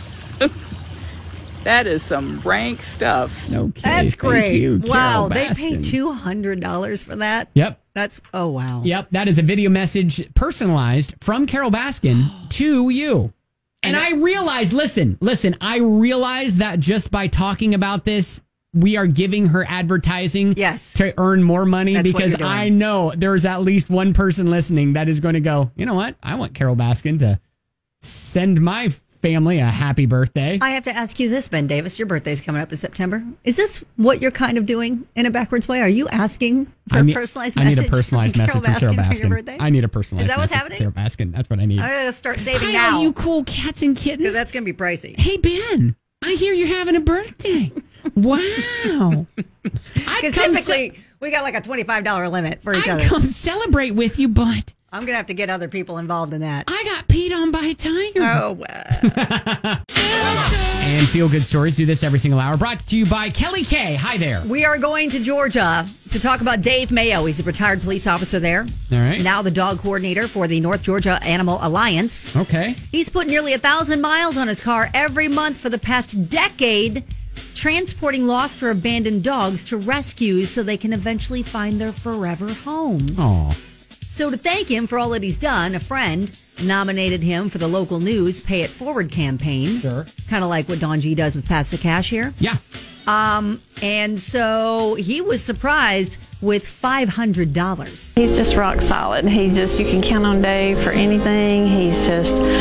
That is some rank stuff. Okay, That's thank great. you, Wow, Carol they Baskin. paid two hundred dollars for that? Yep. That's, oh, wow. Yep, that is a video message personalized from Carol Baskin to you. And I realize, listen, listen, I realize that just by talking about this, we are giving her advertising Yes. to earn more money That's what because you're doing. I know there's at least one person listening that is going to go, you know what? I want Carol Baskin to send my family a happy birthday. I have to ask you this, Ben Davis. Your birthday's coming up in September. Is this what you're kind of doing in a backwards way? Are you asking for I need, a personalized I message? need a personalized from message from Carol Baskin for your Baskin. birthday? I need a personalized Is that what's message happening? from Carol Baskin. That's what I need. I'm going to start saving Hi, now. all you cool cats and kittens. Because that's going to be pricey. Hey, Ben, I hear you're having a birthday. Wow. I Because come, typically, we got like a twenty-five dollars limit for each I other. come celebrate with you, but I'm going to have to get other people involved in that. I got peed on by a tiger. Oh, wow. And Feel Good Stories do this every single hour. Brought to you by Kelly K. Hi there. We are going to Georgia to talk about Dave Mayo. He's a retired police officer there. All right. Now the dog coordinator for the North Georgia Animal Alliance. Okay. He's put nearly a thousand miles on his car every month for the past decade, transporting lost or abandoned dogs to rescues so they can eventually find their forever homes. Oh. So to thank him for all that he's done, a friend nominated him for the local news Pay It Forward campaign. Sure. Kind of like what Don G does with Pass to Cash here. Yeah. Um, and so he was surprised with five hundred dollars. He's just rock solid. He just, you can count on Dave for anything. He's just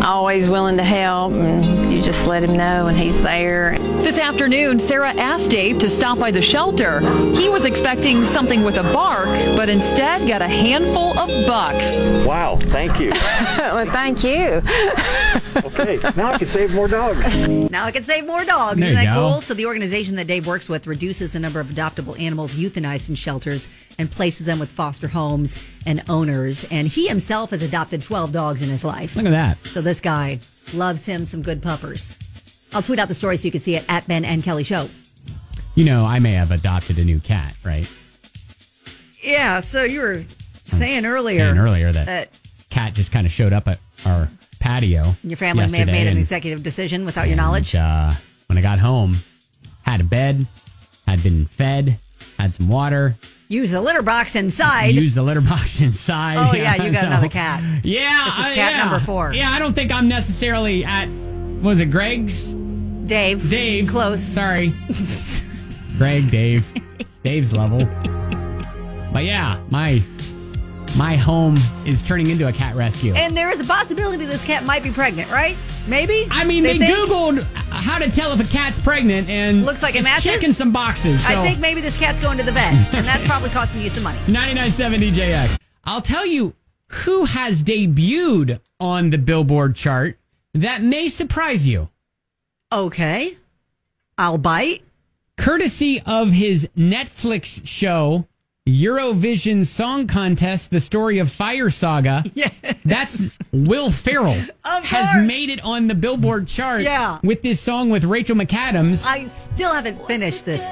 always willing to help, and you just let him know, and he's there. This afternoon, Sarah asked Dave to stop by the shelter. He was expecting something with a bark, but instead got a handful of bucks. Wow, thank you. Well, thank you. Okay, now I can save more dogs. Now I can save more dogs. There Isn't you that go. cool? So the organization that Dave works with reduces the number of adoptable animals euthanized in shelters and places them with foster homes and owners. And he himself has adopted twelve dogs in his life. Look at that. So this guy loves him some good puppers. I'll tweet out the story so you can see it at Ben and Kelly Show. You know, I may have adopted a new cat, right? Yeah, so you were saying earlier. Saying earlier that, that cat just kind of showed up at our patio. your family may have made an and, executive decision without your and, knowledge. Uh, when I got home, had a bed, had been fed, had some water. Use the litter box inside. Used the litter box inside. Oh, yeah, you got so- another cat. Yeah. This is uh, cat yeah. number four. Yeah, I don't think I'm necessarily at, was it Greg's? Dave. Dave. Close. Sorry. Greg, Dave. Dave's level. But yeah, my my home is turning into a cat rescue. And there is a possibility this cat might be pregnant, right? Maybe? I mean, they, think? Googled how to tell if a cat's pregnant, and Looks like it it's matches? checking some boxes. So. I think maybe this cat's going to the vet, and that's probably costing you some money. ninety-nine point seven D J X. I'll tell you who has debuted on the Billboard chart that may surprise you. Okay. I'll bite. Courtesy of his Netflix show, Eurovision Song Contest, The Story of Fire Saga. Yeah. That's Will Ferrell. Of has course. made it on the Billboard chart Yeah. with this song with Rachel McAdams. I still haven't finished this.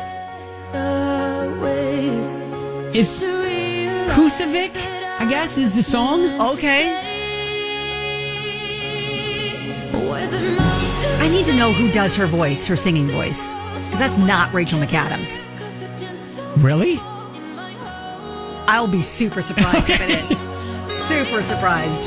It's Kusovic, I guess, is the song. Okay. I need to know who does her voice, her singing voice. Because that's not Rachel McAdams. Really? I'll be super surprised if it is. Super surprised.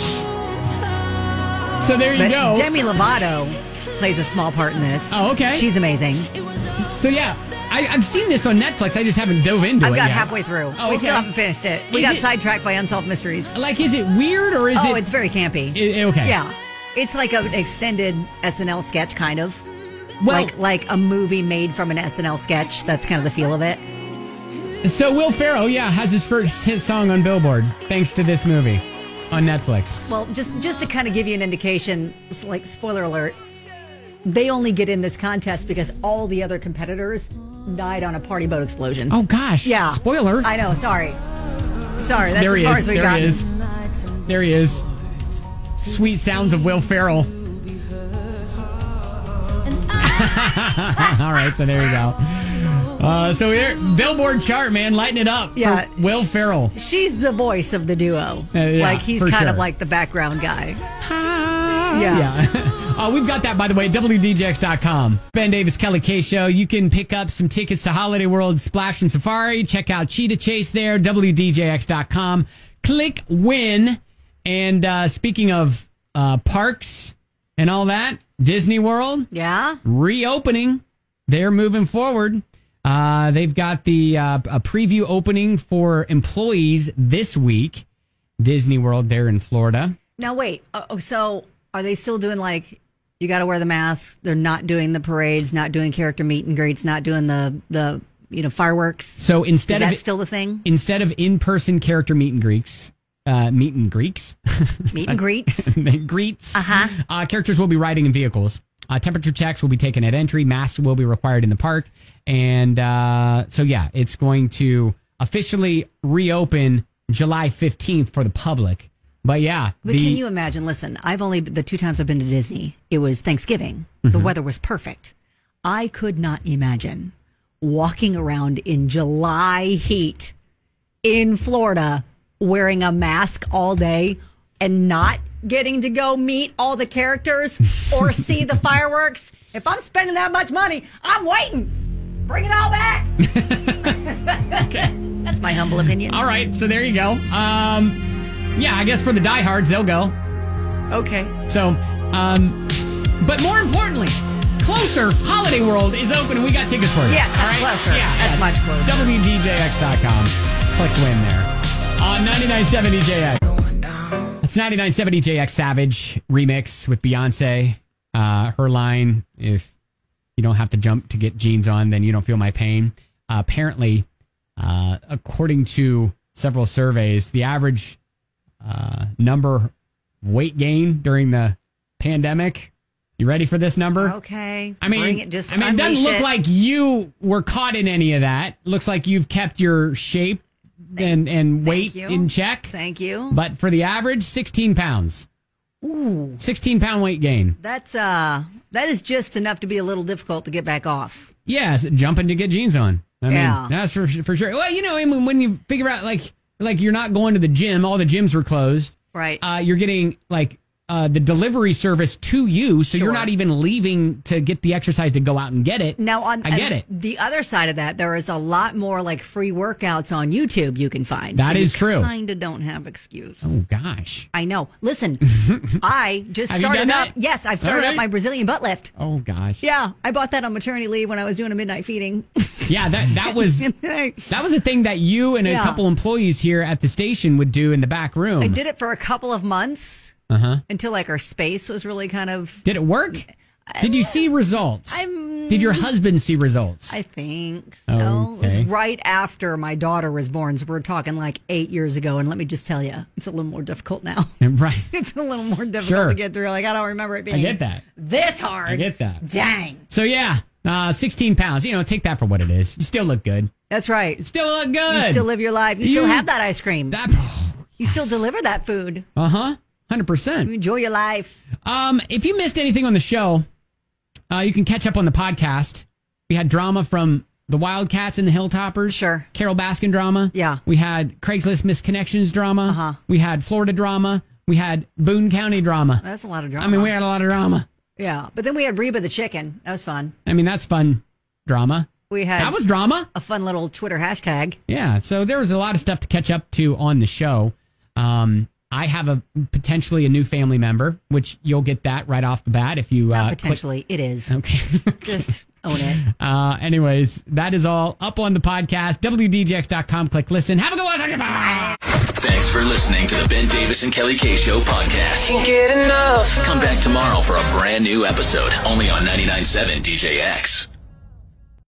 So there you But go. Demi Lovato plays a small part in this. Oh, okay. She's amazing. So yeah, I, I've seen this on Netflix. I just haven't dove into I've it got yet. halfway through. Oh, We okay. still haven't finished it. We Is got it- sidetracked by Unsolved Mysteries. Like, is it weird or is oh, it? it's very campy. I- okay. Yeah. It's like an extended S N L sketch, kind of. Well- like like a movie made from an S N L sketch. That's kind of the feel of it. So Will Ferrell, yeah, has his first hit song on Billboard thanks to this movie on Netflix. Well, just just to kind of give you an indication, s- like spoiler alert, they only get in this contest because all the other competitors died on a party boat explosion. Oh gosh! Yeah. Spoiler. I know. Sorry. Sorry. That's there as he far is. as we've There gotten. he is. There he is. Sweet sounds of Will Ferrell. All right, so there you go. Uh, so here, Billboard chart, man, lighten it up. Yeah. For Will Ferrell. She's the voice of the duo. Uh, yeah, like he's for kind of sure. like the background guy. Yeah. Yeah. uh, we've got that, by the way, W D J X dot com. Ben Davis, Kelly K Show. You can pick up some tickets to Holiday World Splash and Safari. Check out Cheetah Chase there, W D J X dot com. Click win. And uh, speaking of uh, parks and all that, Disney World. Yeah. Reopening. They're moving forward. Uh, they've got the uh, a preview opening for employees this week. Disney World there in Florida. Now wait. Oh, so are they still doing like you got to wear the mask? They're not doing the parades, not doing character meet and greets, not doing the the you know fireworks. So instead Is of that still the thing? Instead of in-person character meet and greets, uh, meet and greets, Meet and greets. greets. Uh-huh. Uh, characters will be riding in vehicles. Uh, temperature checks will be taken at entry. Masks will be required in the park. And uh, so, yeah, it's going to officially reopen July fifteenth for the public. But, yeah. But the, can you imagine? Listen, I've only, the two times I've been to Disney, it was Thanksgiving. The Mm-hmm. weather was perfect. I could not imagine walking around in July heat in Florida wearing a mask all day and not getting to go meet all the characters or see the fireworks. If I'm spending that much money, I'm waiting. Bring it all back. Okay. That's my humble opinion. All right. So, there you go. Um, yeah, I guess for the diehards, they'll go. Okay. So, um, but more importantly, Closer Holiday World is open and we got tickets for you. Yeah, that's closer. Yeah, That's much closer. W D J X dot com. Click win there. On ninety-nine point seven D J X. It's ninety-nine point seven D J X Savage remix with Beyonce. Uh, her line, if you don't have to jump to get jeans on, then you don't feel my pain. Uh, apparently, uh, according to several surveys, the average uh, number of weight gain during the pandemic. You ready for this number? Okay. I mean, Bring it, just I mean, it doesn't look it. like you were caught in any of that. Looks like you've kept your shape and, and weight you. in check. Thank you. But for the average, sixteen pounds. Ooh. sixteen pound weight gain. That's uh that is just enough to be a little difficult to get back off. Yes, jumping to get jeans on. I mean, Yeah. that's for for sure. Well, you know, I mean, when you figure out like like you're not going to the gym, all the gyms were closed. Right. Uh, you're getting like uh, the delivery service to you, so Sure. you're not even leaving to get the exercise to go out and get it. Now, on I get it. The other side of that, there is a lot more like free workouts on YouTube you can find. That so is you true. Kind of don't have excuse. Oh gosh. I know. Listen, I just Have you started done up. that? Yes, I've started All up right. my Brazilian butt lift. Oh gosh. Yeah, I bought that on maternity leave when I was doing a midnight feeding. Yeah, that that was that was a thing that you and a Yeah. couple employees here at the station would do in the back room. I did it for a couple of months Uh huh. until like our space was really kind of. Did it work? Did you see results? Did your husband see results? I think so. It Okay. was right after my daughter was born, so we're talking like eight years ago. And let me just tell you, it's a little more difficult now. Right. It's a little more difficult Sure. to get through. Like I don't remember it being. I get that. This hard. I get that. Dang. So yeah, uh, sixteen pounds. You know, take that for what it is. You still look good. That's right. You still look good. You still live your life. You, still You- have that ice cream. That. You still deliver that food. Uh huh. Hundred percent. You enjoy your life. Um, if you missed anything on the show, uh, you can catch up on the podcast. We had drama from the Wildcats and the Hilltoppers. Sure. Carol Baskin drama. Yeah. We had Craigslist Misconnections drama. Uh-huh. We had Florida drama. We had Boone County drama. That's a lot of drama. I mean, we had a lot of drama. Yeah, but then we had Reba the chicken. That was fun. I mean, that's fun drama. We had That was drama. a fun little Twitter hashtag. Yeah, so there was a lot of stuff to catch up to on the show. Um, I have a potentially a new family member, which you'll get that right off the bat if you Not uh, potentially, it is. Click. Okay. Just own it. Uh, anyways, that is all up on the podcast. W D J X dot com. Click listen. Have a good one. Bye. Thanks for listening to the Ben Davis and Kelly K Show podcast. Can't get enough. Come back tomorrow for a brand new episode, only on ninety-nine point seven D J X.